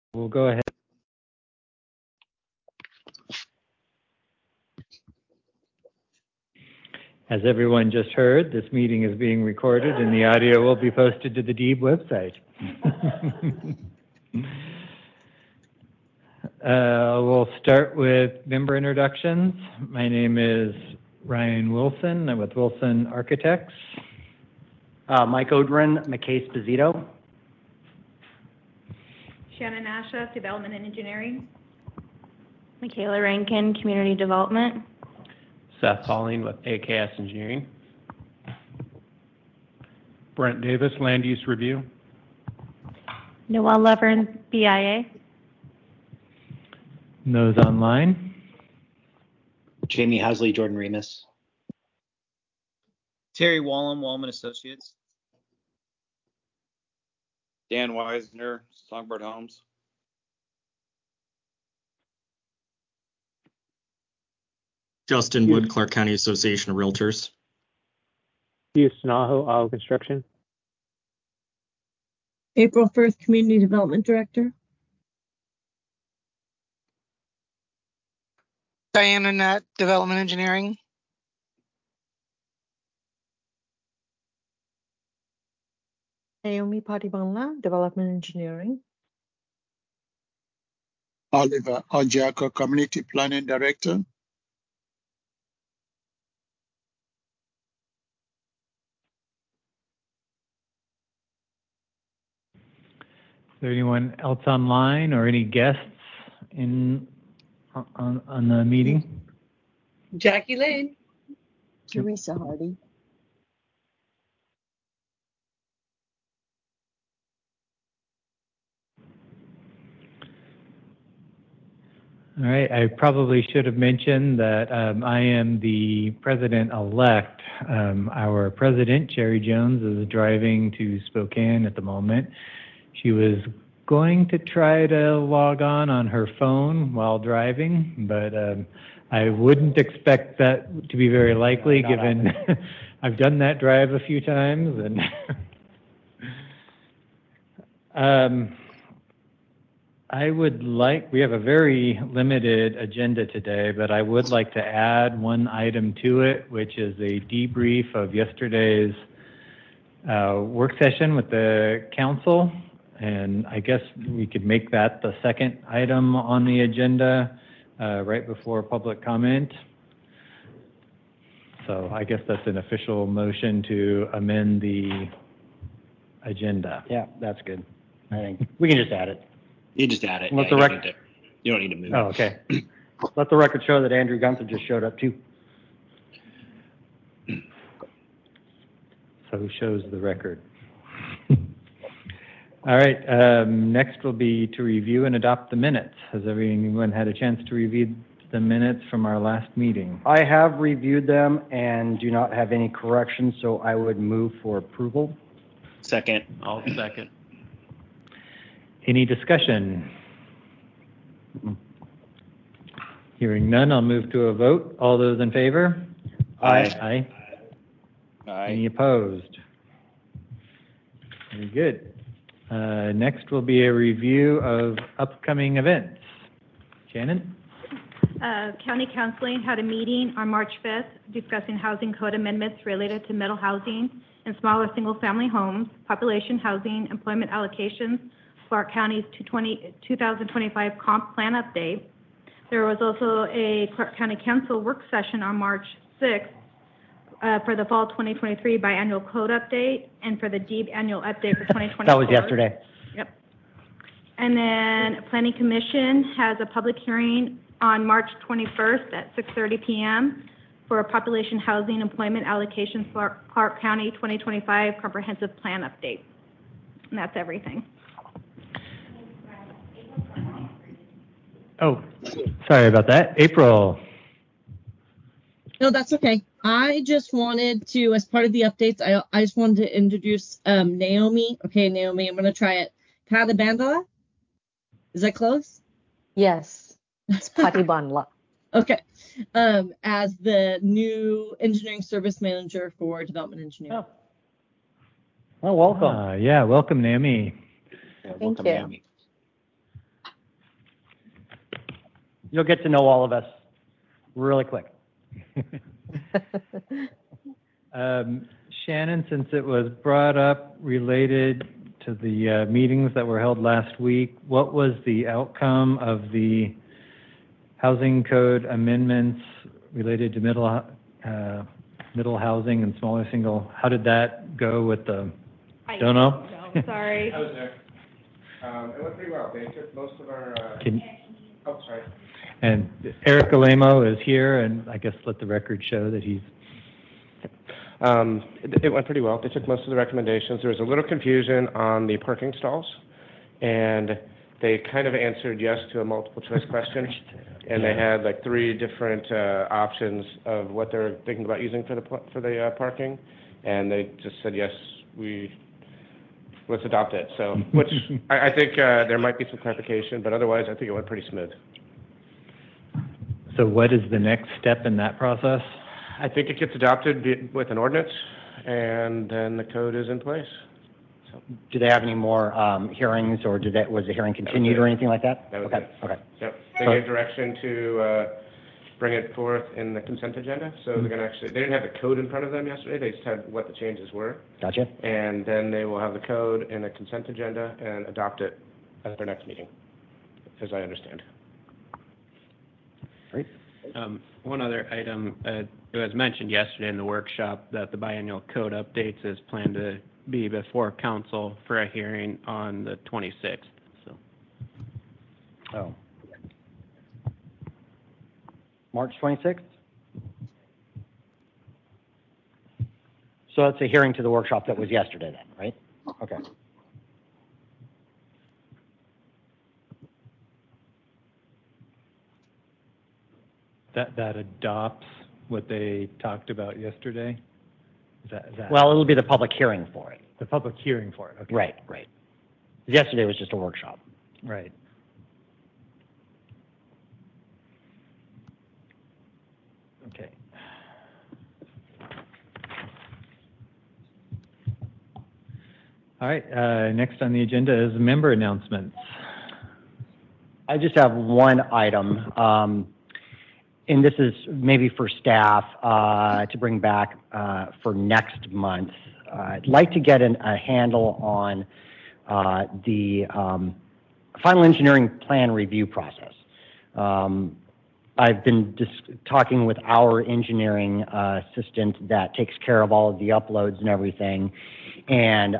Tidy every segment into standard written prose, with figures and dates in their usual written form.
We'll go ahead. As everyone just heard, this meeting is being recorded and the audio will be posted to the DEEB website. We'll start with member introductions. My name is Ryan Wilson. I'm with Wilson Architects. Mike Odrin, McKay Esposito. Shannon Asha, Development and Engineering. Michaela Rankin, Community Development. Seth Pauling with AKS Engineering. Brent Davis, Land Use Review. Noelle Levern, BIA. And those online. Jamie Hasley, Jordan Remus. Terry Wallum, Wallman Associates. Dan Weisner, Songbird Homes. Justin Wood, Clark County Association of Realtors. Hugh Snaho, Auto Construction. April Firth, Community Development Director. Diana Nutt, Development Engineering. Naomi Patibanla, Development Engineering. Oliver Ojako, Community Planning Director. Is there anyone else online or any guests on the meeting? Jackie Lane. Teresa Hardy. All right, I probably should have mentioned that I am the president-elect. Our president, Cherry Jones, is driving to Spokane at the moment. She was going to try to log on her phone while driving, but I wouldn't expect that to be very likely given I've done that drive a few times. And we have a very limited agenda today, but I would like to add one item to it, which is a debrief of yesterday's work session with the council. And I guess we could make that the second item on the agenda right before public comment. So I guess that's an official motion to amend the agenda. Yeah, that's good. I think we can just add it. You just add it. Let Yeah, the you don't need to move. Oh, okay. Let the record show that Andrew Gunther just showed up too. So shows the record. All right, next will be to review and adopt the minutes. Has everyone had a chance to review the minutes from our last meeting? I have reviewed them and do not have any corrections, so I would move for approval. Second. I'll second. Any discussion? Hearing none, I'll move to a vote. All those in favor? Aye. Aye. Any opposed? Very good. Next will be a review of upcoming events. Shannon? County Council had a meeting on March 5th discussing housing code amendments related to middle housing and smaller single-family homes, population housing, employment allocations, Clark County's 2025 comp plan update. There was also a Clark County Council work session on March 6th for the fall 2023 biannual code update and for the DEEB annual update for 2024. That was yesterday. Yep. And then Planning Commission has a public hearing on March 21st at 6:30 p.m. for a population housing employment allocations Clark County 2025 comprehensive plan update. And that's everything. Oh, sorry about that. April. No, that's okay. I just wanted to, as part of the updates, I just wanted to introduce Naomi. Okay, Naomi, I'm going to try it. Patibandala? Is that close? Yes, it's Patibanla. Okay. As the new engineering service manager for development engineering. Oh, welcome. Yeah, welcome, Naomi. Thank you. Naomi. You'll get to know all of us really quick. Shannon, since it was brought up related to the meetings that were held last week, what was the outcome of the housing code amendments related to middle housing and smaller single? How did that go with the? Don't know. No, sorry. I was there. It went pretty well. They took most of our. Oh, sorry. And Eric Alemo is here, and I guess let the record show that he's. It went pretty well. They took most of the recommendations. There was a little confusion on the parking stalls, and they kind of answered yes to a multiple choice question, and they had like 3 different options of what they're thinking about using for the parking, and they just said yes, let's adopt it. So, which I think there might be some clarification, but otherwise I think it went pretty smooth. So what is the next step in that process? I think it gets adopted with an ordinance, and then the code is in place. So. Do they have any more hearings, or was the hearing continued or anything like that? That was okay. it. Okay. Yep. They gave direction to bring it forth in the consent agenda. So they're going to they didn't have the code in front of them yesterday. They just had what the changes were. Gotcha. And then they will have the code in a consent agenda and adopt it at their next meeting, as I understand. Great. One other item, it was mentioned yesterday in the workshop that the biannual code updates is planned to be before council for a hearing on the 26th. So. Oh. March 26th? So that's a hearing to the workshop that was yesterday then, right? Okay. That adopts what they talked about yesterday? Is that well, it'll be the public hearing for it. The public hearing for it, okay. Right. Yesterday was just a workshop. Right. Okay. All right, next on the agenda is member announcements. I just have one item. And this is maybe for staff to bring back for next month. I'd like to get a handle on the final engineering plan review process. I've been talking with our engineering assistant that takes care of all of the uploads and everything, and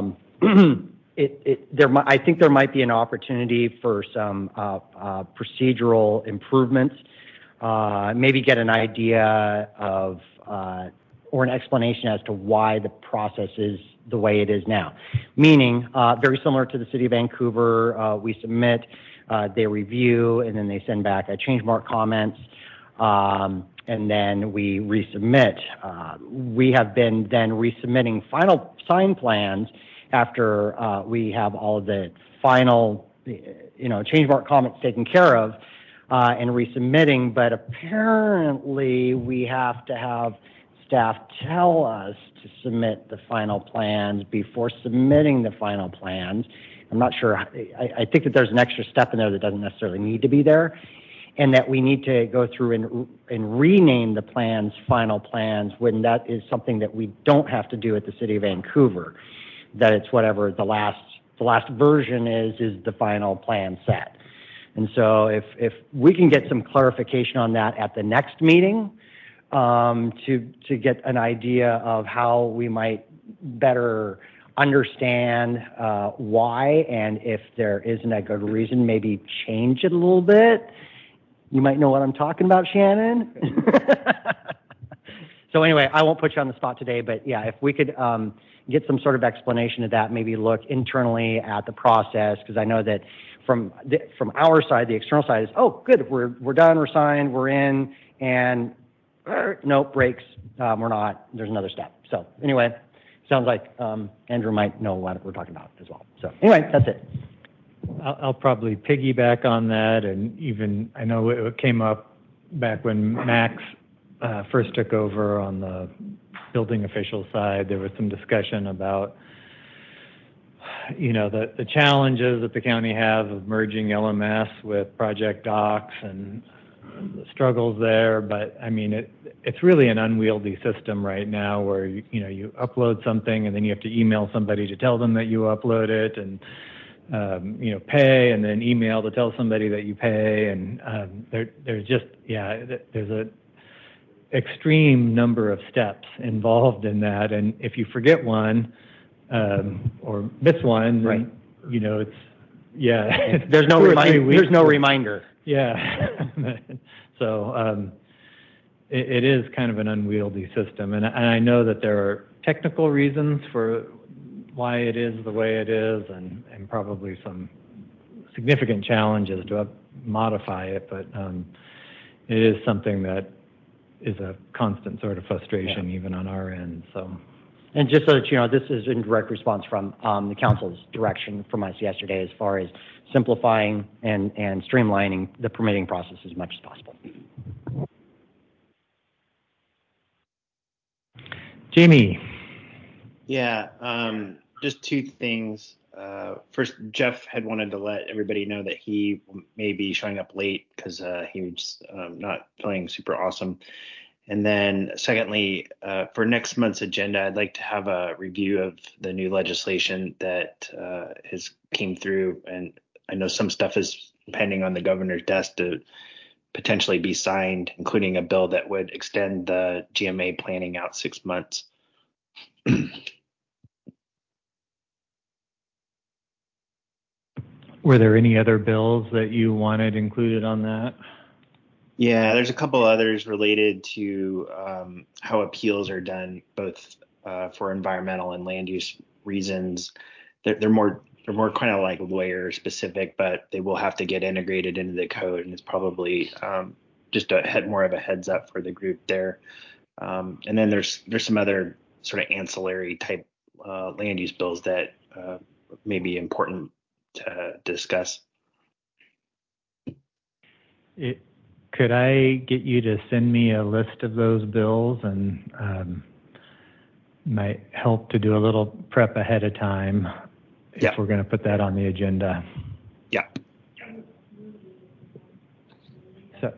I think there might be an opportunity for some procedural improvements. Maybe get an idea of or an explanation as to why the process is the way it is now. Meaning, very similar to the City of Vancouver, we submit, they review, and then they send back change mark comments, and then we resubmit. We have been then resubmitting final sign plans after we have all of the final, change mark comments taken care of. And resubmitting, but apparently we have to have staff tell us to submit the final plans before submitting the final plans. I'm not sure. I think that there's an extra step in there that doesn't necessarily need to be there, and that we need to go through and rename the plans final plans when that is something that we don't have to do at the City of Vancouver. That it's whatever the last version is the final plan set. And so if we can get some clarification on that at the next meeting, to get an idea of how we might better understand why, and if there isn't a good reason, maybe change it a little bit. You might know what I'm talking about, Shannon. So anyway, I won't put you on the spot today, but yeah, if we could get some sort of explanation of that, maybe look internally at the process, because I know that from our side, the external side is, oh, good, we're done, we're signed, we're in, and nope, breaks, we're not, there's another step. So anyway, sounds like Andrew might know what we're talking about as well. So anyway, that's it. I'll probably piggyback on that, and even, I know it came up back when Max first took over on the building official side. There was some discussion about the challenges that the county has of merging LMS with Project Docs and the struggles there. But I mean, it's really an unwieldy system right now where you upload something and then you have to email somebody to tell them that you upload it, and pay, and then email to tell somebody that you pay, and there's a extreme number of steps involved in that, and if you forget one or miss one, right, then, there's no there's no reminder. Yeah. So it is kind of an unwieldy system, and I know that there are technical reasons for why it is the way it is, and probably some significant challenges to modify it, but it is something that is a constant sort of frustration even on our end. So, and just so that you know, this is in direct response from the council's direction from us yesterday as far as simplifying and streamlining the permitting process as much as possible. Jamie. Yeah, just two things. First, Jeff had wanted to let everybody know that he may be showing up late because he was not feeling super awesome. And then secondly, for next month's agenda, I'd like to have a review of the new legislation that has came through. And I know some stuff is pending on the governor's desk to potentially be signed, including a bill that would extend the GMA planning out 6 months. Were there any other bills that you wanted included on that? Yeah, there's a couple others related to how appeals are done, both for environmental and land use reasons. They're more kind of like lawyer specific, but they will have to get integrated into the code, and it's probably just more of a heads up for the group there. And then there's some other sort of ancillary type land use bills that may be important to discuss. Could I get you to send me a list of those bills, and might help to do a little prep ahead of time if we're going to put that on the agenda? Yeah. So.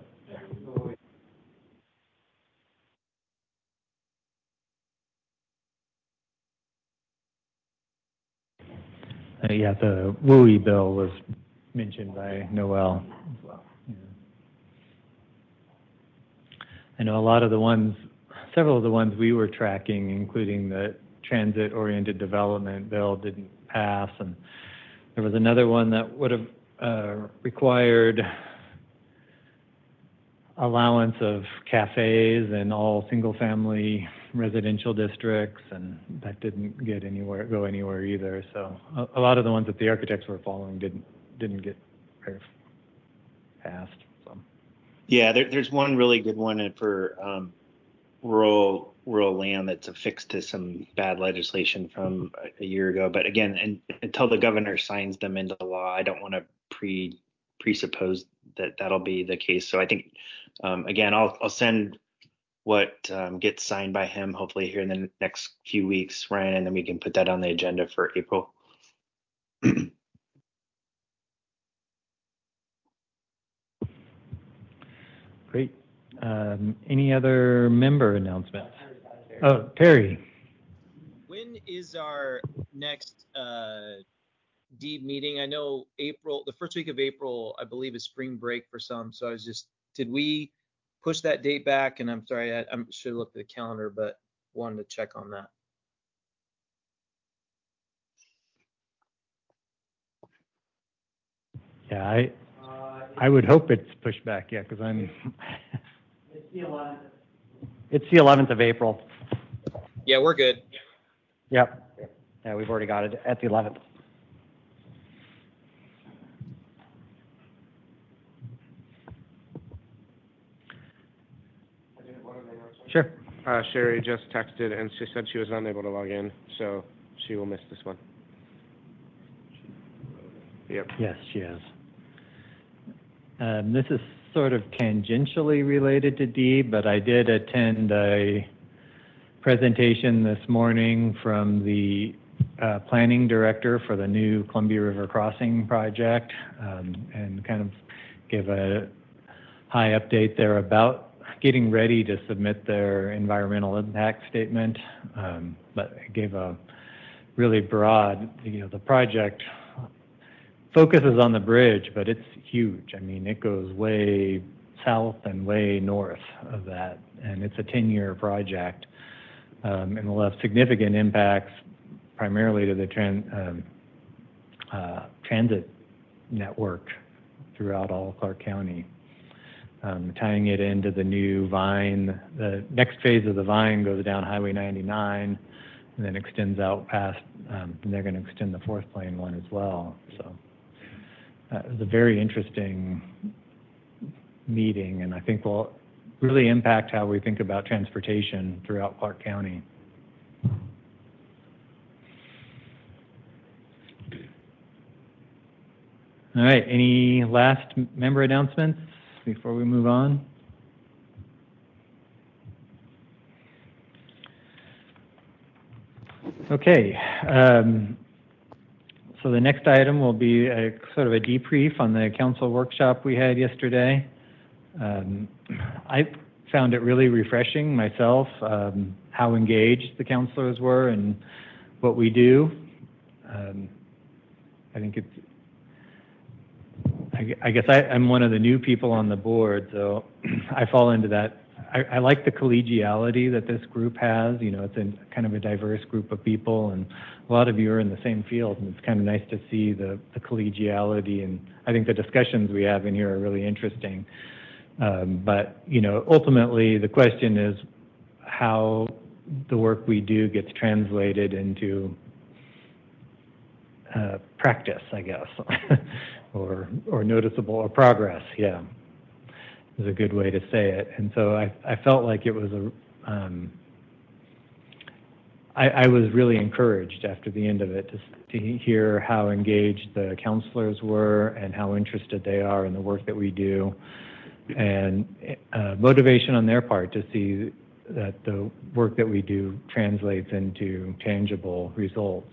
The WUI bill was mentioned by Noel as well. Yeah. I know several of the ones we were tracking, including the transit-oriented development bill, didn't pass, and there was another one that would have required allowance of cafes in all single-family residential districts, and that didn't go anywhere either. So a lot of the ones that the architects were following didn't get passed. So. Yeah, there's one really good one for rural land that's affixed to some bad legislation from a year ago. But again, until the governor signs them into law, I don't want to presuppose that that'll be the case. So I think again, I'll send what gets signed by him hopefully here in the next few weeks, Ryan, and then we can put that on the agenda for April. Great. Any other member announcements? Oh, Terry. When is our next DEEB meeting? I know the first week of April, I believe, is spring break for some. So did we push that date back? And I'm sorry, I should have looked at the calendar, but wanted to check on that. Yeah, I would hope it's pushed back, because I'm... It's the 11th of April. Yeah, we're good. Yep. Yeah, we've already got it at the 11th. Sure. Sherry just texted, and she said she was unable to log in, so she will miss this one. Yep. Yes, she is. This is sort of tangentially related to DEEB, but I did attend a presentation this morning from the planning director for the new Columbia River Crossing project, and kind of give a high update there about getting ready to submit their environmental impact statement. But I gave a really broad, the project focuses on the bridge, but it's huge. I mean, it goes way south and way north of that, and it's a 10-year project, and will have significant impacts primarily to the transit network throughout all of Clark County. Tying it into the new Vine, the next phase of the Vine goes down Highway 99 and then extends out past, and they're going to extend the fourth lane one as well. So it was a very interesting meeting, and I think will really impact how we think about transportation throughout Clark County. All right, any last member announcements before we move on? Okay, so the next item will be a sort of a debrief on the council workshop we had yesterday. I found it really refreshing myself, how engaged the councilors were and what we do. I think it's, I guess I'm one of the new people on the board, so I fall into that. I like the collegiality that this group has. It's a kind of a diverse group of people, and a lot of you are in the same field, and it's kind of nice to see the collegiality, and I think the discussions we have in here are really interesting. But, ultimately the question is how the work we do gets translated into practice, I guess, or noticeable, or progress, yeah, is a good way to say it. And so I felt like it was I was really encouraged after the end of it to hear how engaged the counselors were and how interested they are in the work that we do, and motivation on their part to see that the work that we do translates into tangible results.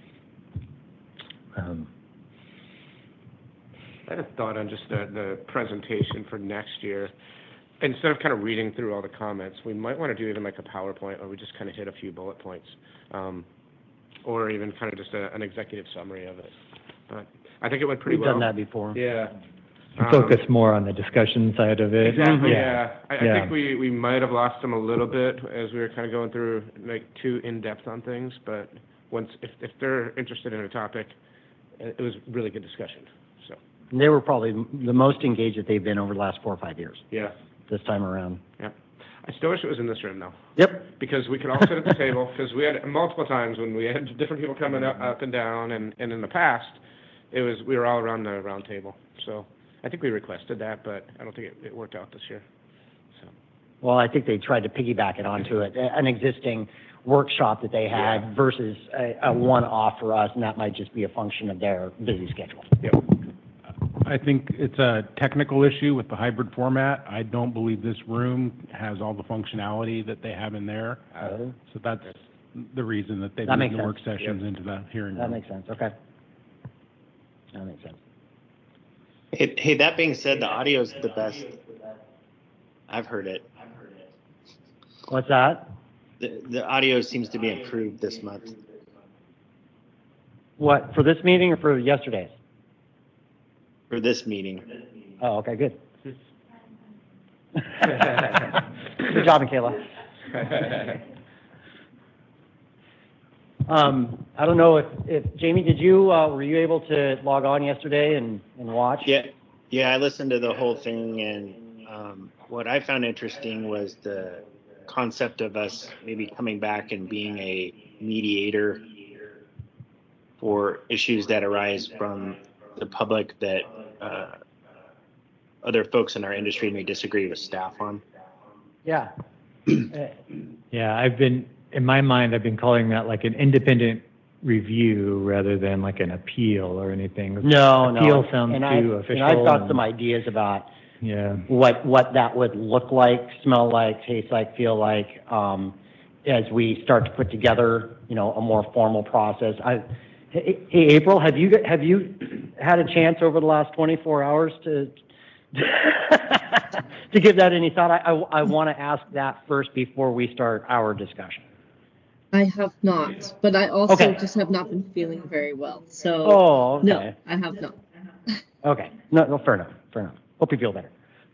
I had a thought on just the presentation for next year. Instead of kind of reading through all the comments, we might want to do even like a PowerPoint, or we just kind of hit a few bullet points, or even kind of just an executive summary of it. But I think it went pretty well. We've done that before. Yeah. Focus more on the discussion side of it. Exactly, yeah. I think we might have lost them a little bit as we were kind of going through like too in-depth on things, but if they're interested in a topic, it was really good discussion. So they were probably the most engaged that they've been over the last 4 or 5 years. Yeah. This time around. Yep. I still wish it was in this room though. Yep. Because we could all sit at the table, because we had multiple times when we had different people coming up and down, and in the past, we were all around the round table. So I think we requested that, but I don't think it worked out this year. So. Well, I think they tried to piggyback it onto an existing workshop that they had versus a one-off for us, and that might just be a function of their busy schedule. Yep. I think it's a technical issue with the hybrid format. I don't believe this room has all the functionality that they have in there. So that's the reason that they moved the work sessions into the hearing room. That makes sense. Okay. That makes sense. Hey, that being said, the audio's the best. I've heard it. What's that? The audio seems to be improved this month. What, for this meeting or for yesterday's? For this meeting. Oh, okay, good. Good job, Michaela. I don't know if Jamie, were you able to log on yesterday and watch? Yeah, I listened to the whole thing, and what I found interesting was the concept of us maybe coming back and being a mediator for issues that arise from the public that other folks in our industry may disagree with staff on. Yeah. Yeah, in my mind, I've been calling that like an independent review rather than like an appeal or anything. Appeal sounds too official. And I've got some ideas about what that would look like, smell like, taste like, feel like. as we start to put together, a more formal process. Hey, April, have you had a chance over the last 24 hours to to give that any thought? I want to ask that first before we start our discussion. I have not, but I also just have not been feeling very well. So no, I have not. Okay. No, fair enough. Hope you feel better.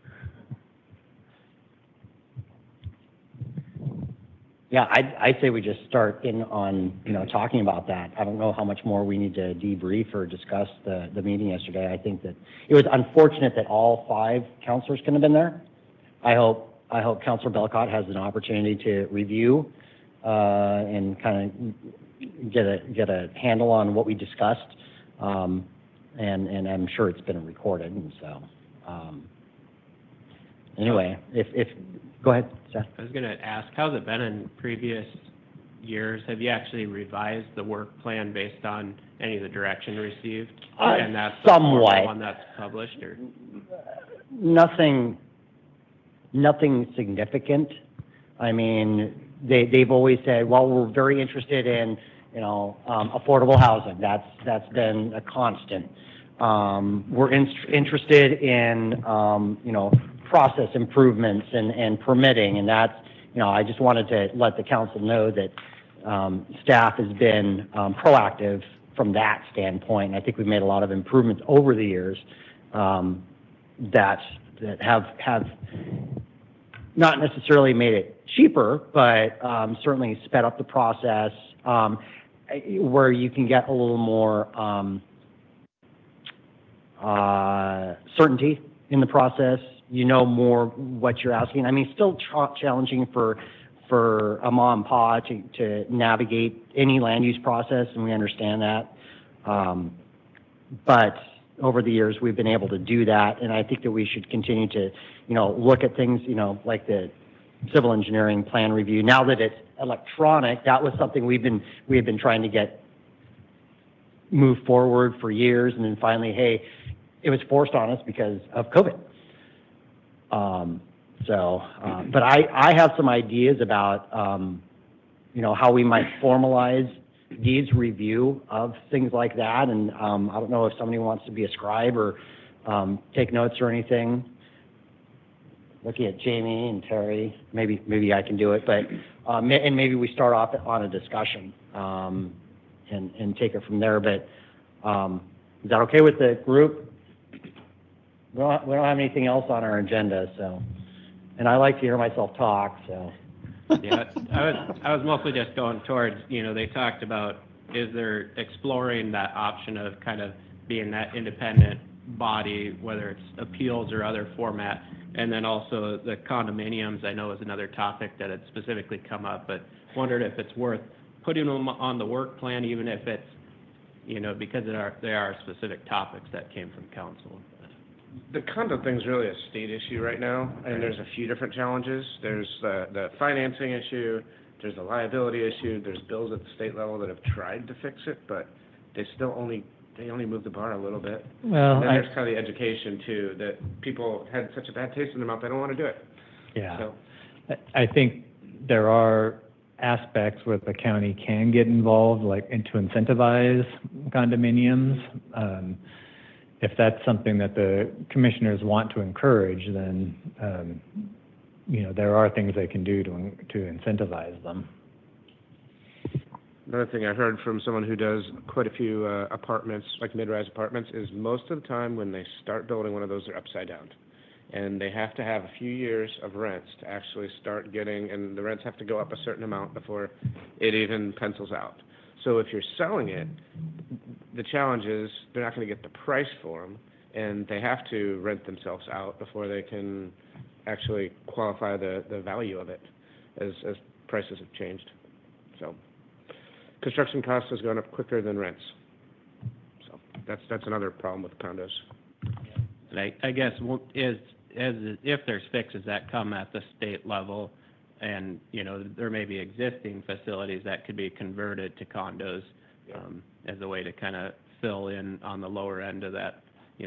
Yeah, I'd say we just start in on, talking about that. I don't know how much more we need to debrief or discuss the meeting yesterday. I think that it was unfortunate that all 5 counselors couldn't have been there. I hope Counselor Belcott has an opportunity to review and kind of get a handle on what we discussed. And I'm sure it's been recorded. And so, anyway, if go ahead, Seth. I was going to ask, how's it been in previous years? Have you actually revised the work plan based on any of the direction received? And that's somewhat. The one that's published, or nothing significant. I mean, they've always said, well, we're very interested in, affordable housing. That's been a constant. We're interested in, process improvements and permitting, and that's, I just wanted to let the council know that staff has been proactive from that standpoint. And I think we've made a lot of improvements over the years that have not necessarily made it cheaper, but certainly sped up the process where you can get a little more certainty in the process. More what you're asking. I mean, still challenging for a mom and pa to navigate any land use process, and we understand that. But over the years, we've been able to do that, and I think that we should continue to, look at things, like the civil engineering plan review. Now that it's electronic, that was something we had been trying to get moved forward for years, and then finally, hey, it was forced on us because of COVID. But I have some ideas about, how we might formalize deeds review of things like that. And I don't know if somebody wants to be a scribe or take notes or anything. Looking at Jamie and Terry, maybe I can do it. But and maybe we start off on a discussion and take it from there. But is that okay with the group? We don't have anything else on our agenda, so, and I like to hear myself talk, so. Yeah, I was mostly just going towards, they talked about, is there exploring that option of kind of being that independent body, whether it's appeals or other format, and then also the condominiums, I know is another topic that had specifically come up, but wondered if it's worth putting them on the work plan, even if it's, because they are specific topics that came from council. The condo thing's really a state issue right now, and there's a few different challenges. There's the financing issue, there's the liability issue, there's bills at the state level that have tried to fix it, but they only move the bar a little bit. Well, and then there's kind of the education too, that people had such a bad taste in their mouth they don't want to do it. Yeah. So. I think there are aspects where the county can get involved, like to incentivize condominiums. If that's something that the commissioners want to encourage, then there are things they can do to incentivize them. Another thing I heard from someone who does quite a few apartments, like mid-rise apartments, is most of the time when they start building one of those, they're upside down. And they have to have a few years of rents to actually start getting, and the rents have to go up a certain amount before it even pencils out. So if you're selling it, the challenge is they're not going to get the price for them, and they have to rent themselves out before they can actually qualify the value of it as prices have changed. So construction costs has gone up quicker than rents. So that's another problem with condos. And I guess if there's fixes that come at the state level, and there may be existing facilities that could be converted to condos as a way to kind of fill in on the lower end of that,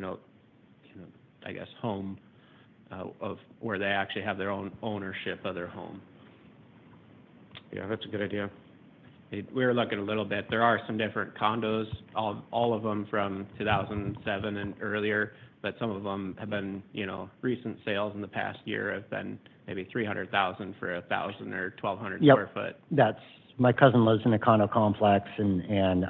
I guess home of where they actually have their own ownership of their home. Yeah, that's a good idea. We were looking a little bit. There are some different condos, all of them from 2007 and earlier, but some of them have been, recent sales in the past year have been maybe 300,000 for 1,000 or 1,200 Yep. square foot. That's my cousin lives in a condo complex, and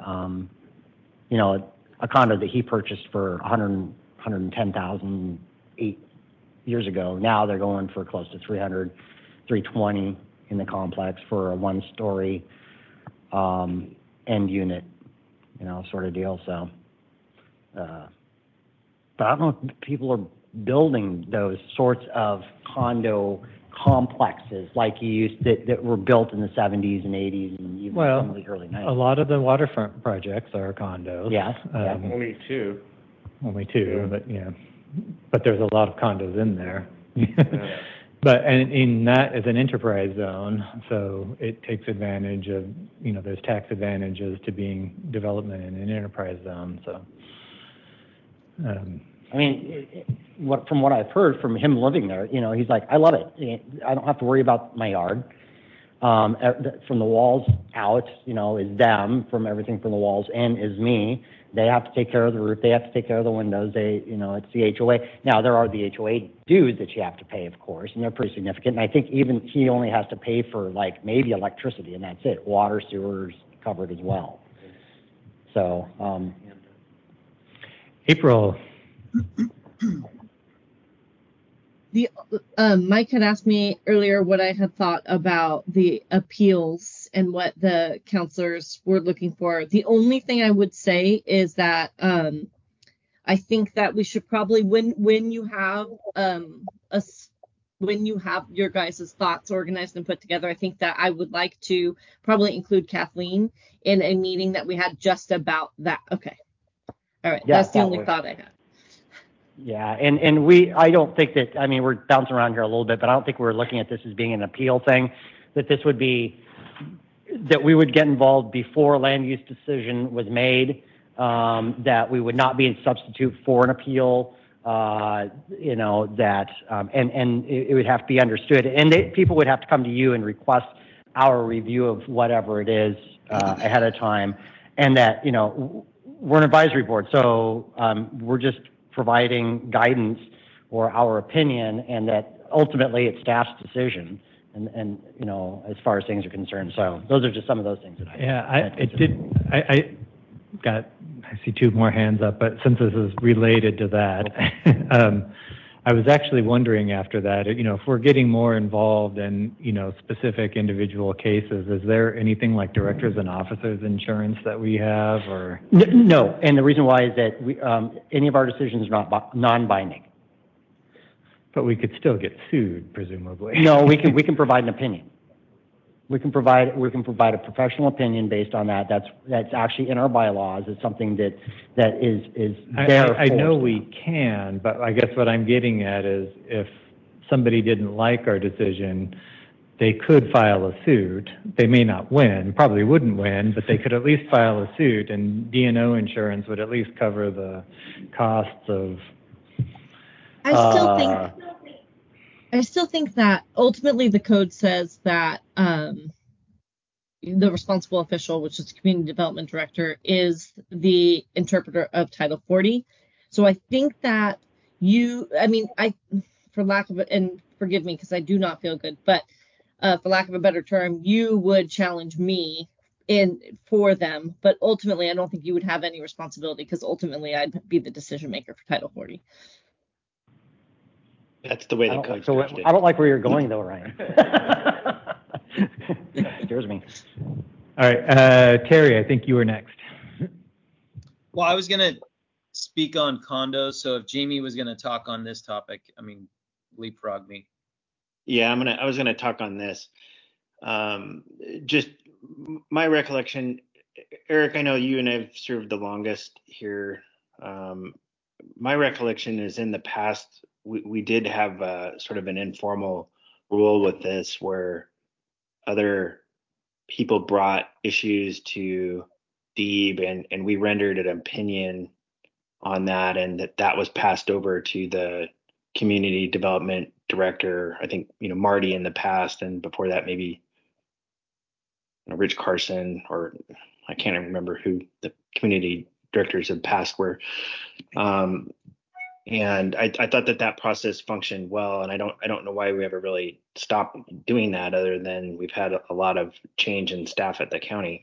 a condo that he purchased for 110,000 8 years ago. Now they're going for close to 300, 320 in the complex for a one-story end unit, sort of deal. So, but I don't know if people are building those sorts of condo complexes like you used that were built in the 70s and 80s and even some of the early 90s. A lot of the waterfront projects are condos. Yeah. Only two. Only two, Yeah. but there's a lot of condos in there. Yeah. But and in that is an enterprise zone, so it takes advantage of there's tax advantages to being development in an enterprise zone. So, I mean, from what I've heard from him living there, he's like, I love it. I don't have to worry about my yard. From the walls out, is them. From everything from the walls in is me. They have to take care of the roof. They have to take care of the windows. It's the HOA. Now, there are the HOA dues that you have to pay, of course, and they're pretty significant. And I think even he only has to pay for, maybe electricity, and that's it. Water, sewers covered as well. So, April. Mike had asked me earlier what I had thought about the appeals and what the counselors were looking for. The only thing I would say is that I think that we should probably, when you have your guys' thoughts organized and put together, I think that I would like to probably include Kathleen in a meeting that we had just about that. Okay. All right. Yeah, that's the only thought I had. Yeah, and I don't think that, we're bouncing around here a little bit, but I don't think we're looking at this as being an appeal thing, that we would get involved before a land use decision was made, that we would not be a substitute for an appeal, and it would have to be understood. And people would have to come to you and request our review of whatever it is ahead of time, and that, we're an advisory board, so we're just providing guidance or our opinion, and that ultimately it's staff's decision, and as far as things are concerned. So those are just some of those things that I see two more hands up, but since this is related to that, I was actually wondering after that, if we're getting more involved in, specific individual cases, is there anything like directors and officers insurance that we have, or? No, and the reason why is that any of our decisions are non-binding. But we could still get sued, presumably. No, we can provide an opinion. We can provide a professional opinion based on that. That's actually in our bylaws. It's something that is there. I know we can, but I guess what I'm getting at is if somebody didn't like our decision, they could file a suit. They may not win, probably wouldn't win, but they could at least file a suit, and D&O insurance would at least cover the costs of. I still think that ultimately the code says that the responsible official, which is the community development director, is the interpreter of Title 40. So I think that for lack of it, and forgive me because I do not feel good, but for lack of a better term, you would challenge me for them, but ultimately I don't think you would have any responsibility because ultimately I'd be the decision maker for Title 40. That's the way the code's drafted. I don't like where you're going, though, Ryan. Scares me. All right, Terry, I think you were next. Well, I was going to speak on condos, so if Jamie was going to talk on this topic, leapfrog me. Yeah, I was gonna talk on this. Just my recollection, Eric, I know you and I've served the longest here. My recollection is in the past, we did have sort of an informal rule with this where other people brought issues to DEEB and we rendered an opinion on that, and that was passed over to the community development director. I think, Marty in the past, and before that, maybe Rich Carson, or I can't remember who the community directors of past were. And I thought that process functioned well, and I don't know why we ever really stopped doing that, other than we've had a lot of change in staff at the county.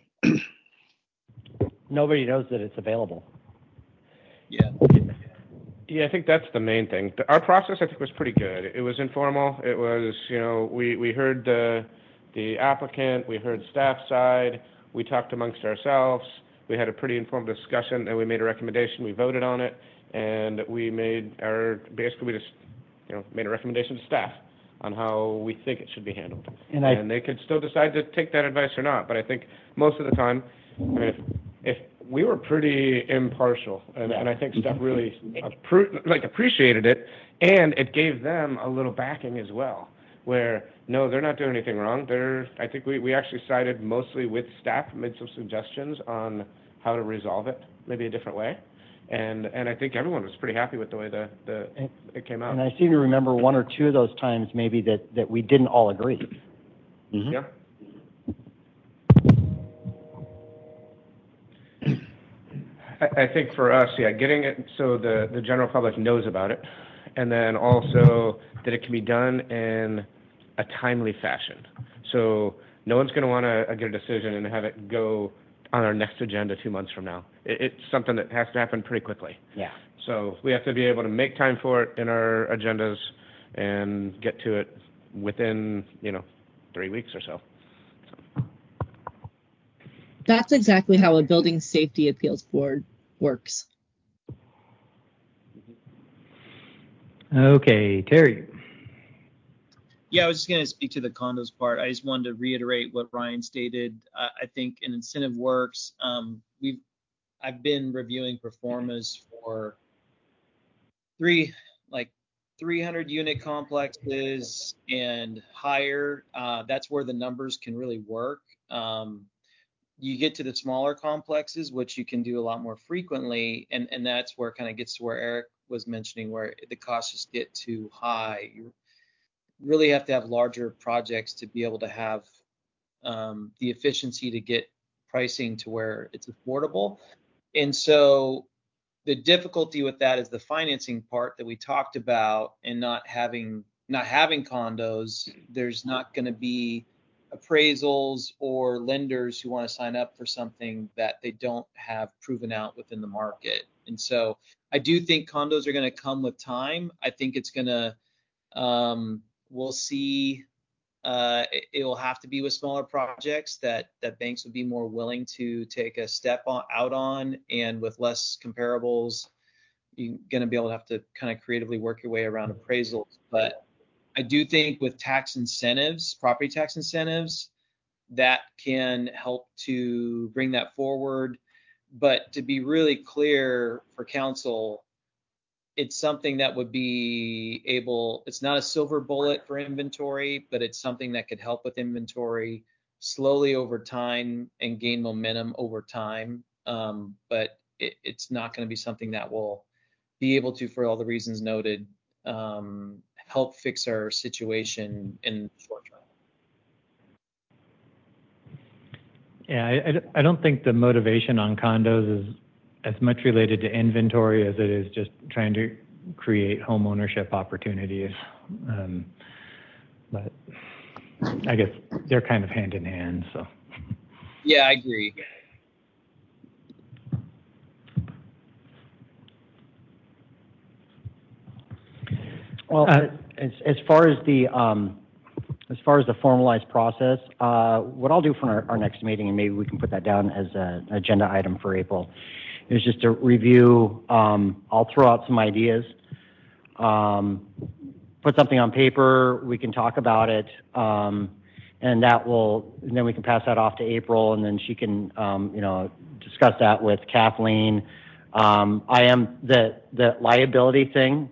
Nobody knows that it's available. Yeah. Yeah, I think that's the main thing. Our process, I think, was pretty good. It was informal. It was, we heard the applicant, we heard staff side, we talked amongst ourselves, we had a pretty informed discussion, and we made a recommendation. We voted on it, and we made a recommendation to staff on how we think it should be handled. And they could still decide to take that advice or not. But I think most of the time, if we were pretty impartial, and I think staff really appreciated it, and it gave them a little backing as well, where no, they're not doing anything wrong. I think we actually sided mostly with staff, made some suggestions on how to resolve it, maybe a different way, and I think everyone was pretty happy with the way it came out. And I seem to remember one or two of those times maybe that we didn't all agree. Mm-hmm. Yeah. I think for us, getting it so the general public knows about it, and then also that it can be done in a timely fashion. So no one's going to want to get a decision and have it go on our next agenda 2 months from now. It's something that has to happen pretty quickly. Yeah. So we have to be able to make time for it in our agendas and get to it within 3 weeks or so. That's exactly how a building safety appeals board works. Okay, Terry. Yeah, I was just going to speak to the condos part. I just wanted to reiterate what Ryan stated. I think an incentive works. I've been reviewing performers for 300 unit complexes and higher. That's where the numbers can really work. You get to the smaller complexes, which you can do a lot more frequently, and that's where it kind of gets to where Eric was mentioning, where the costs just get too high. You really have to have larger projects to be able to have the efficiency to get pricing to where it's affordable. And so the difficulty with that is the financing part that we talked about, and not having condos. There's not going to be appraisals or lenders who want to sign up for something that they don't have proven out within the market. And so I do think condos are going to come with time. I think it's going to, we'll see, it will have to be with smaller projects that banks would be more willing to take a step out on, and with less comparables, you're going to be able to have to kind of creatively work your way around appraisals. But I do think with tax incentives, property tax incentives, that can help to bring that forward. But to be really clear for council, it's something that would be it's not a silver bullet for inventory, but it's something that could help with inventory slowly over time and gain momentum over time. But it's not going to be something that will be able to, for all the reasons noted, help fix our situation in the short term. Yeah, I don't think the motivation on condos is as much related to inventory as it is just trying to create home ownership opportunities. But I guess they're kind of hand in hand. So. Yeah, I agree. Well, as far as the formalized process, what I'll do for our next meeting, and maybe we can put that down as an agenda item for April, is just to review. I'll throw out some ideas, put something on paper. We can talk about it, and then we can pass that off to April, and then she can, discuss that with Kathleen. I am the liability thing.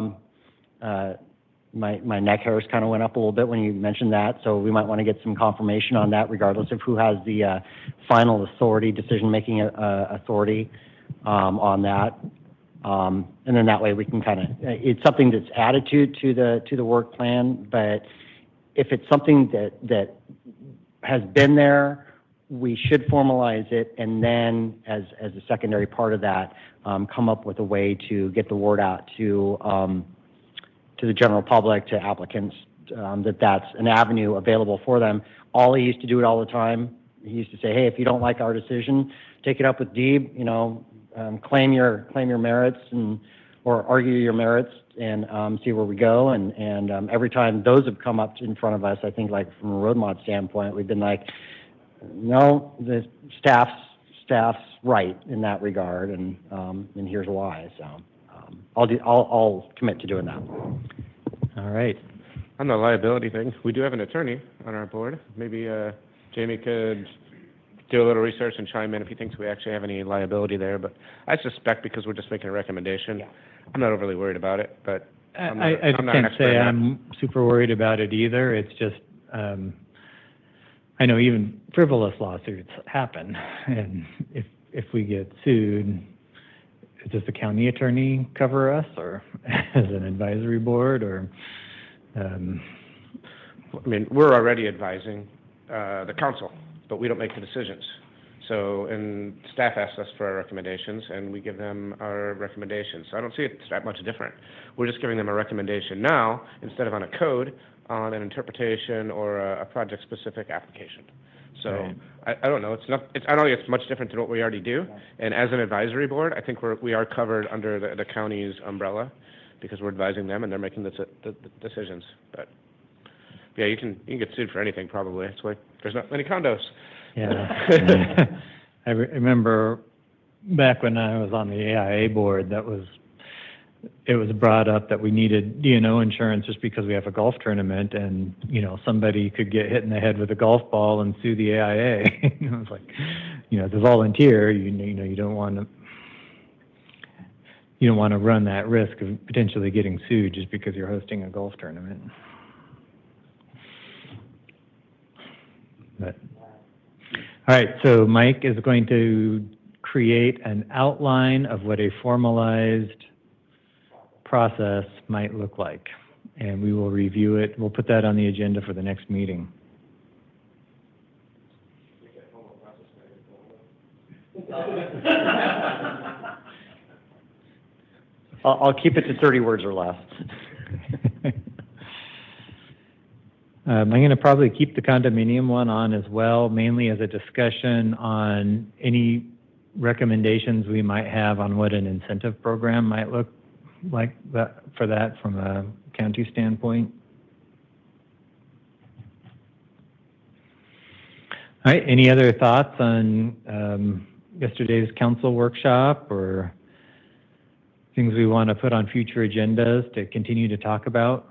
My neck hairs kind of went up a little bit when you mentioned that, so we might want to get some confirmation on that, regardless of who has the final authority, decision-making authority on that. And then that way we can kind of, it's something that's added to the work plan, but if it's something that has been there we should formalize it, and then as a secondary part of that, come up with a way to get the word out to the general public, to applicants, that that's an avenue available for them. Ollie used to do it all the time. He used to say, hey, if you don't like our decision, take it up with Deeb, claim your merits or argue your merits and see where we go. And every time those have come up in front of us, I think like from a road mod standpoint, we've been like, no, the staff's right in that regard, and here's why. So I'll commit to doing that. All right. On the liability thing, we do have an attorney on our board. Maybe Jamie could do a little research and chime in if he thinks we actually have any liability there. But I suspect because we're just making a recommendation, I'm not overly worried about it. But I can't say I'm super worried about it either. It's just I know even frivolous lawsuits happen, and if we get sued, does the county attorney cover us, or as an advisory board, or? I mean, we're already advising the council, but we don't make the decisions. So, and staff asks us for our recommendations, and we give them our recommendations. So I don't see it that much different. We're just giving them a recommendation now instead of on a code, on an interpretation or a project-specific application. So right. I don't know. I don't think it's much different than what we already do. And as an advisory board, I think we are covered under the county's umbrella because we're advising them and they're making the decisions. But yeah, you can get sued for anything probably. That's why there's not many condos. Yeah. I remember back when I was on the AIA board, it was brought up that we needed D&O insurance just because we have a golf tournament, and somebody could get hit in the head with a golf ball and sue the AIA. It was like, as a volunteer, you don't want to run that risk of potentially getting sued just because you're hosting a golf tournament. But all right, so Mike is going to create an outline of what a formalized process might look like, and we will review it. We'll put that on the agenda for the next meeting. I'll keep it to 30 words or less. I'm going to probably keep the condominium one on as well, mainly as a discussion on any recommendations we might have on what an incentive program might look like for that from a county standpoint. All right, any other thoughts on yesterday's council workshop or things we want to put on future agendas to continue to talk about?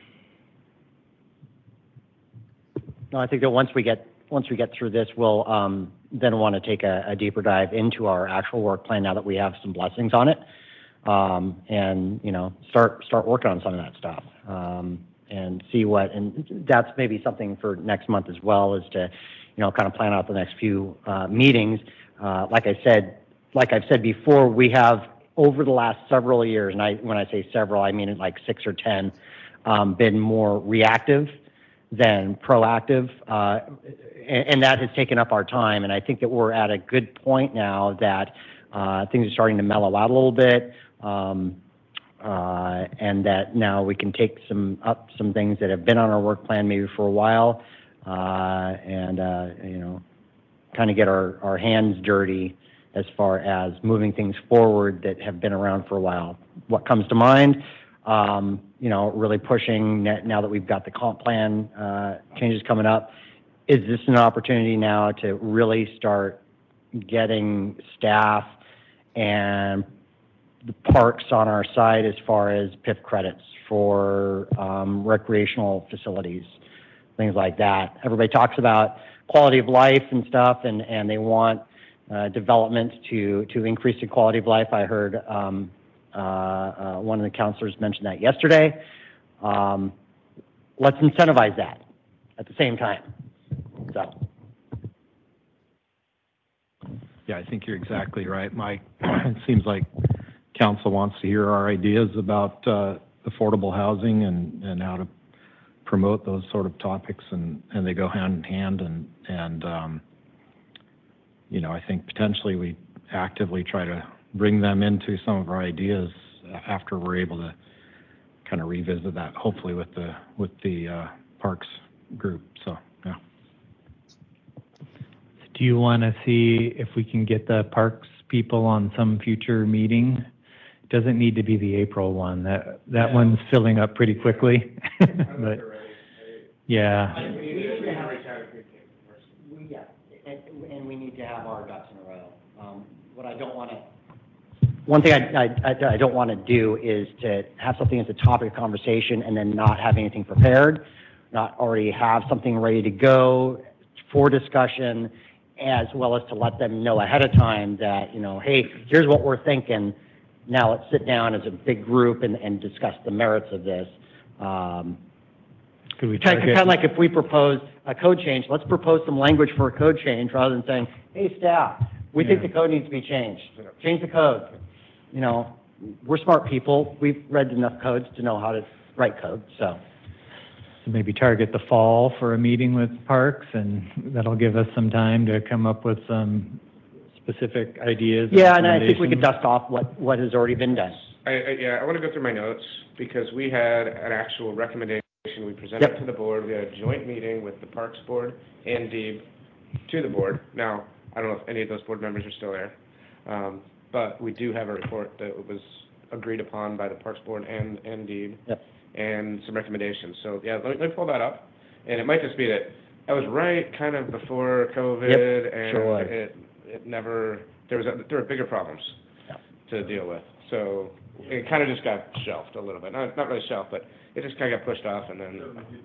No, I think that once we get through this, we'll then want to take a deeper dive into our actual work plan now that we have some blessings on it, and start working on some of that stuff, and see what. And that's maybe something for next month as well, is to kind of plan out the next few meetings. Like I've said before, we have over the last several years, and when I say several, I mean like 6 or 10, been more reactive than proactive, and that has taken up our time. And I think that we're at a good point now that things are starting to mellow out a little bit, and that now we can take some things that have been on our work plan maybe for a while, and kind of get our hands dirty as far as moving things forward that have been around for a while. What comes to mind? Really pushing now that we've got the comp plan changes coming up. Is this an opportunity now to really start getting staff and the parks on our side as far as PIF credits for recreational facilities, things like that? Everybody talks about quality of life and stuff, and they want development to increase the quality of life. I heard one of the counselors mentioned that yesterday. Let's incentivize that at the same time. So. Yeah, I think you're exactly right, Mike. It seems like council wants to hear our ideas about affordable housing and how to promote those sort of topics, and they go hand in hand. And I think potentially we actively try to bring them into some of our ideas after we're able to kind of revisit that, hopefully with the parks group. So, yeah. Do you want to see if we can get the parks people on some future meeting? It doesn't need to be the April one. That one's filling up pretty quickly. But yeah. And we need to have our ducks in a row. What I don't want to. One thing I don't want to do is to have something as a topic of conversation and then not have anything prepared, not already have something ready to go for discussion, as well as to let them know ahead of time that, hey, here's what we're thinking. Now let's sit down as a big group and discuss the merits of this. Could we kind of like if we propose a code change, let's propose some language for a code change rather than saying, hey, staff, we think the code needs to be changed. Change the code. We're smart people. We've read enough codes to know how to write code. So maybe target the fall for a meeting with parks, and that'll give us some time to come up with some specific ideas. Yeah, and I think we could dust off what has already been done. I want to go through my notes because we had an actual recommendation we presented to the board. We had a joint meeting with the Parks Board and DEEB to the board. Now, I don't know if any of those board members are still there, but we do have a report that was agreed upon by the Parks Board and DEEB, and some recommendations. So yeah, let me pull that up, and it might just be that I was right kind of before COVID, and it never there were bigger problems to deal with. So it kind of just got shelved a little bit. Not really shelved, but it just kind of got pushed off, and then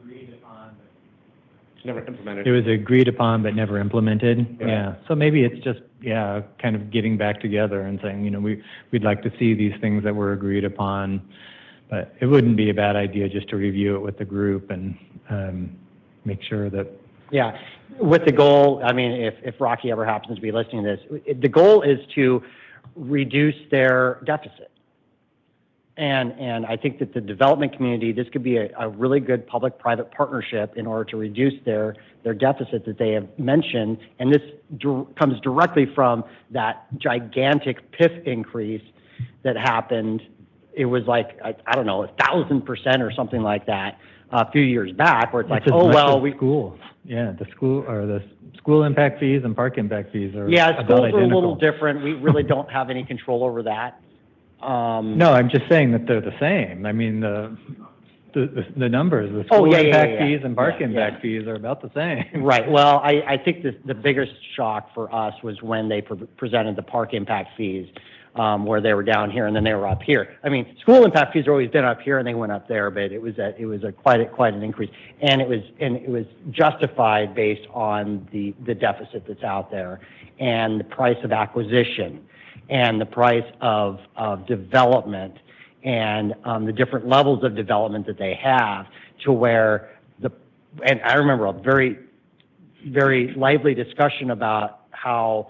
it's never implemented. It was agreed upon but never implemented. Yeah. So maybe it's just kind of getting back together and saying, we'd like to see these things that were agreed upon, but it wouldn't be a bad idea just to review it with the group and make sure that. Yeah, with the goal. I mean, if Rocky ever happens to be listening to this, the goal is to reduce their deficit. And I think that the development community, this could be a really good public-private partnership in order to reduce their deficit that they have mentioned. And this comes directly from that gigantic PIF increase that happened. It was like, I don't know, 1,000% or something like that a few years back, where it's like, schools. Yeah, the school impact fees and park impact fees are schools are a little different. We really don't have any control over that. No, I'm just saying that they're the same. I mean, the numbers, the school impact fees and park impact fees are about the same. Right. Well, I think the biggest shock for us was when they presented the park impact fees, where they were down here and then they were up here. I mean, school impact fees have always been up here and they went up there, but it was quite an increase, and it was justified based on the deficit that's out there and the price of acquisition and the price of development and the different levels of development that they have, to where and I remember a very, very lively discussion about how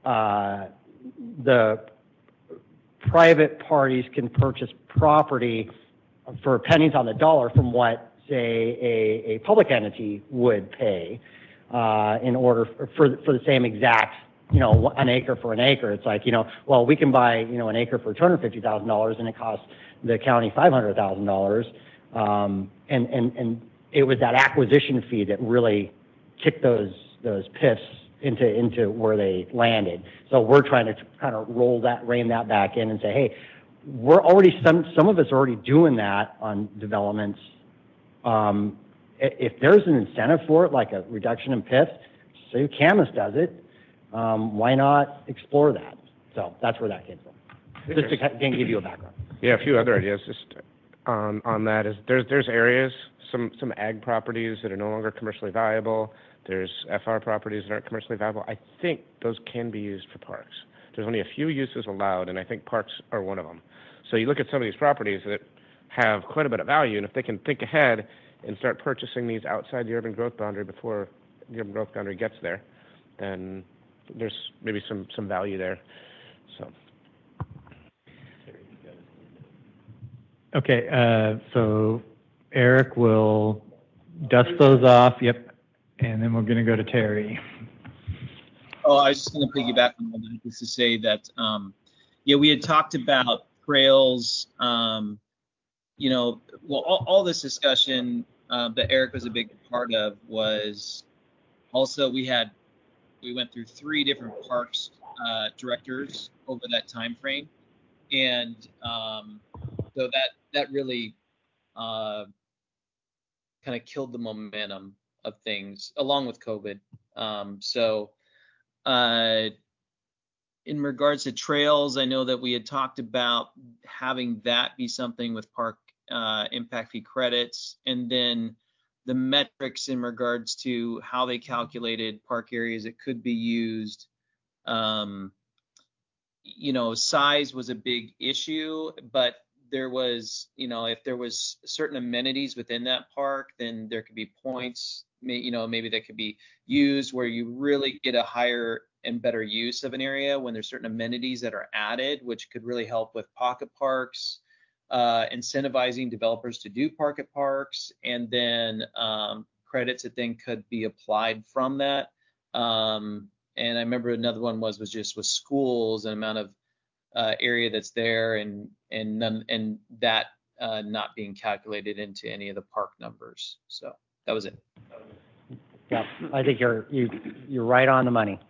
the private parties can purchase property for pennies on the dollar from what, say, a public entity would pay in order for the same exact, an acre for an acre. It's like, well, we can buy, an acre for $250,000 and it costs the county $500,000. And it was that acquisition fee that really kicked those PIFs into where they landed. So we're trying to kind of rein that back in and say, hey, we're already, some of us are already doing that on developments. If there's an incentive for it, like a reduction in PIFs, say Camas does it, why not explore that? So that's where that came from. Just to give you a background. Yeah, a few other ideas just on that is there's areas, some ag properties that are no longer commercially viable. There's FR properties that aren't commercially viable. I think those can be used for parks. There's only a few uses allowed, and I think parks are one of them. So you look at some of these properties that have quite a bit of value, and if they can think ahead and start purchasing these outside the urban growth boundary before the urban growth boundary gets there, then there's maybe some value there. So. Okay, so Eric will dust those off. Yep. And then we're going to go to Terry. Oh, I was just going to piggyback on that, just to say that, yeah, we had talked about trails, all this discussion that Eric was a big part of was also we went through 3 different parks directors over that time frame, and so that really kind of killed the momentum of things along with COVID. In regards to trails, I know that we had talked about having that be something with park impact fee credits, and then the metrics in regards to how they calculated park areas that could be used. Size was a big issue, but there was, if there was certain amenities within that park, then there could be points, maybe that could be used where you really get a higher and better use of an area when there's certain amenities that are added, which could really help with pocket parks, incentivizing developers to do pocket parks, and then credits that then could be applied from that. And I remember another one was just with schools and amount of area that's there, and that not being calculated into any of the park numbers. So that was it. Yeah, I think you're right on the money.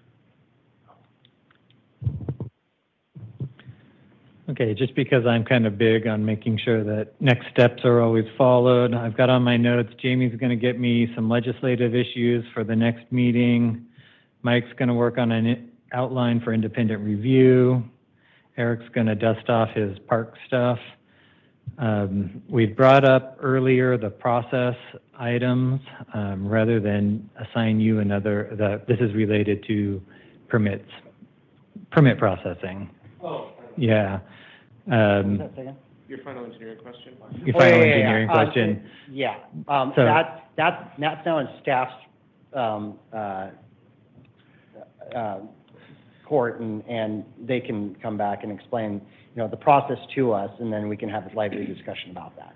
Okay, just because I'm kind of big on making sure that next steps are always followed, I've got on my notes, Jamie's going to get me some legislative issues for the next meeting. Mike's going to work on an outline for independent review. Eric's going to dust off his park stuff. We brought up earlier the process items rather than assign you another. This is related to permit processing. Oh. Yeah. Your final engineering question? Your final engineering question. That's now in staff's court, and they can come back and explain, the process to us, and then we can have a lively discussion about that.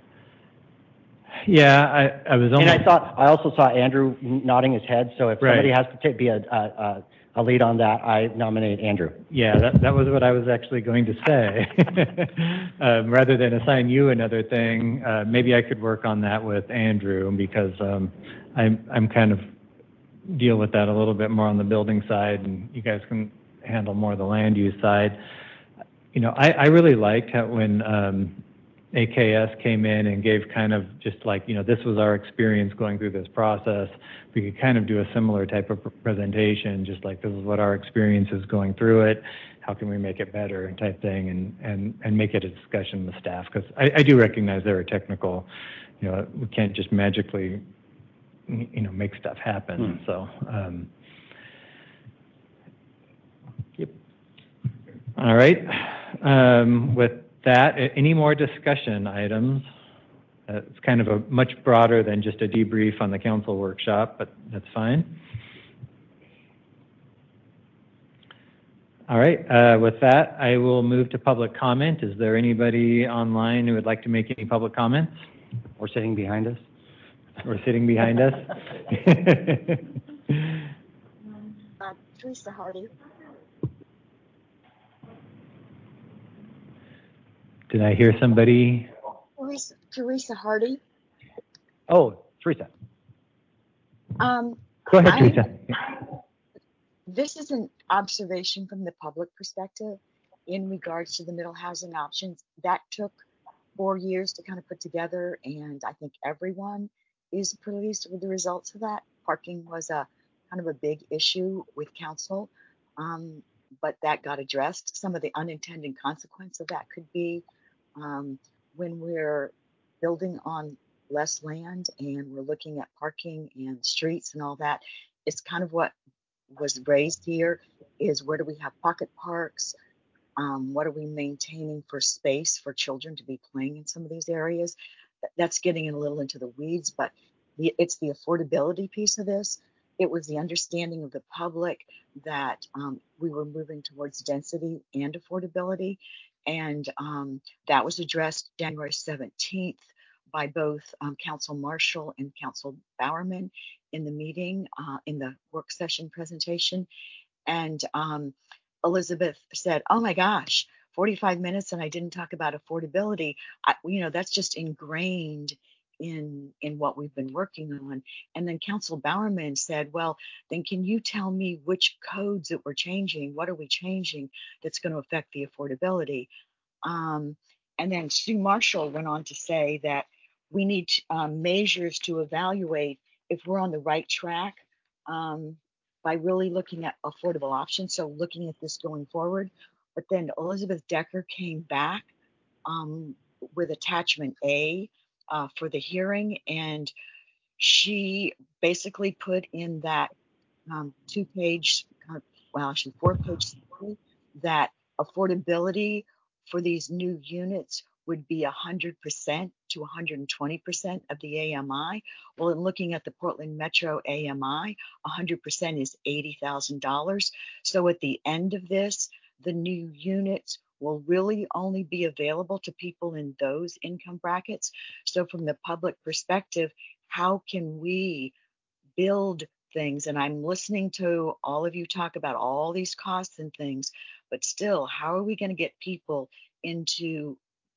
Yeah, I was almost. And I also saw Andrew nodding his head. So if somebody has to be a lead on that, I nominate Andrew. Yeah, that was what I was actually going to say. Rather than assign you another thing, maybe I could work on that with Andrew, because I'm kind of deal with that a little bit more on the building side, and you guys can handle more of the land use side. I really liked how when AKS came in and gave kind of just like, this was our experience going through this process. We could kind of do a similar type of presentation, just like this is what our experience is going through it. How can we make it better type thing, and make it a discussion with staff, because I do recognize there are technical, we can't just magically, make stuff happen. So, yep. All right. With that, any more discussion items? It's kind of a much broader than just a debrief on the council workshop, but that's fine. All right, with that, I will move to public comment. Is there anybody online who would like to make any public comments? Or sitting behind us? Or sitting behind us? Teresa Hardy. Did I hear somebody? Teresa Hardy. Oh, Teresa. Go ahead, Teresa. This is an observation from the public perspective in regards to the middle housing options. That took 4 years to kind of put together, and I think everyone is pleased with the results of that. Parking was a kind of a big issue with council, but that got addressed. Some of the unintended consequence of that could be when we're building on less land and we're looking at parking and streets and all that, it's kind of what was raised here is, where do we have pocket parks? What are we maintaining for space for children to be playing in some of these areas? That's getting a little into the weeds, but it's the affordability piece of this. It was the understanding of the public that we were moving towards density and affordability. And that was addressed January 17th by both Council Marshall and Council Bowerman in the meeting, in the work session presentation. And Elizabeth said, "Oh my gosh, 45 minutes and I didn't talk about affordability." That's just ingrained in what we've been working on. And then Council Bowerman said, "Well, then can you tell me which codes that we're changing? What are we changing that's going to affect the affordability?" And then Sue Marshall went on to say that we need measures to evaluate if we're on the right track by really looking at affordable options. So looking at this going forward. But then Elizabeth Decker came back with attachment A for the hearing, and she basically put in that 2-page, actually 4-page summary that affordability for these new units would be 100% to 120% of the AMI. Well, in looking at the Portland Metro AMI, 100% is $80,000. So at the end of this, the new units will really only be available to people in those income brackets. So from the public perspective, how can we build things? And I'm listening to all of you talk about all these costs and things, but still, how are we going to get people into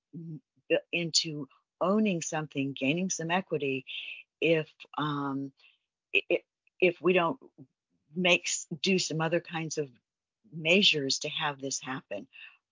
owning something, gaining some equity, if we don't do some other kinds of measures to have this happen?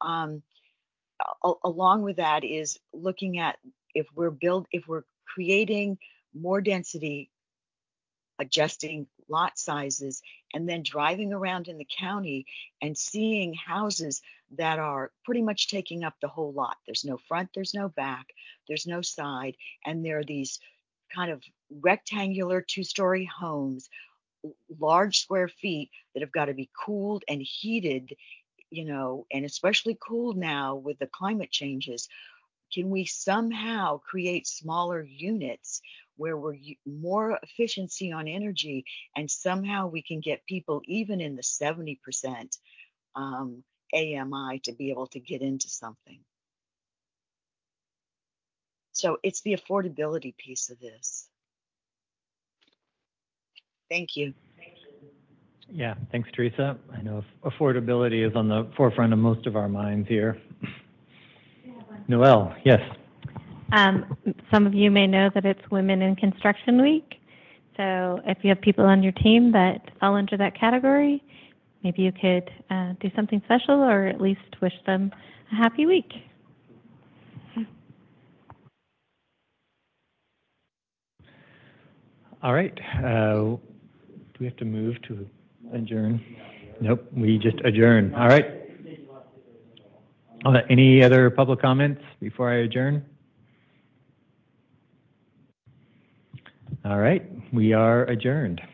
Along with that is looking at if we're creating more density, adjusting lot sizes, and then driving around in the county and seeing houses that are pretty much taking up the whole lot. There's no front, there's no back, there's no side, and there are these kind of rectangular 2-story homes, large square feet that have got to be cooled and heated, and especially cooled now with the climate changes. Can we somehow create smaller units where we're more efficiency on energy, and somehow we can get people even in the 70% AMI to be able to get into something? So it's the affordability piece of this. Thank you. Yeah, thanks, Teresa. I know affordability is on the forefront of most of our minds here. Noelle, yes. Some of you may know that it's Women in Construction Week. So if you have people on your team that fall into that category, maybe you could do something special or at least wish them a happy week. All right. Do we have to move to adjourn? Nope, we just adjourn. All right. Any other public comments before I adjourn? All right, we are adjourned.